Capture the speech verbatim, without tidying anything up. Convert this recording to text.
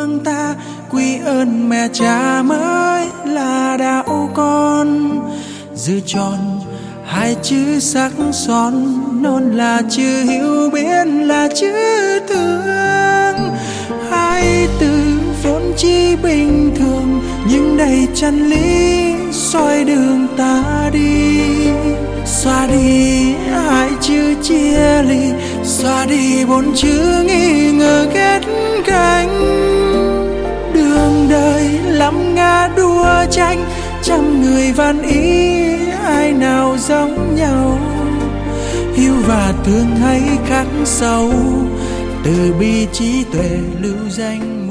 thương ta, quy ơn mẹ cha mới là đạo con. Giữ tròn hai chữ sắc son, non là chữ hiểu biết là chữ thương. Hai từ vốn chỉ bình thường nhưng đầy chân lý soi đường ta đi. Xóa đi hai chữ chia ly, xóa đi bốn chữ nghi ngờ ghét cánh. Đường đời lắm ngã đua tranh, trăm người van ý ai nào giống nhau. Yêu và thương hay khắc sâu, từ bi trí tuệ lưu danh